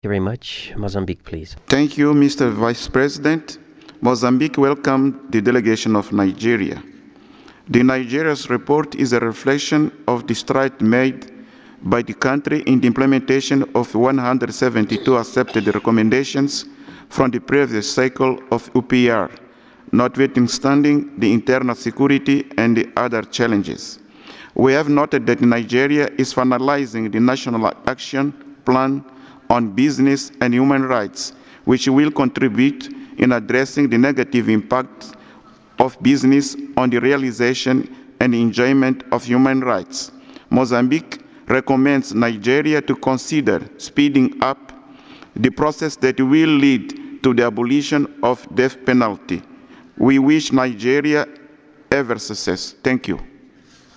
you very much. Mozambique, please. Thank you, Mr. Vice President. Mozambique welcomed the delegation of Nigeria. The Nigeria's report is a reflection of the stride made by the country in the implementation of 172 accepted recommendations from the previous cycle of UPR, notwithstanding the internal security and the other challenges. We have noted that Nigeria is finalizing the National Action Plan on Business and Human Rights, which will contribute in addressing the negative impact of business on the realization and enjoyment of human rights. Mozambique recommends Nigeria to consider speeding up the process that will lead to the abolition of death penalty. We wish Nigeria every success. Thank you.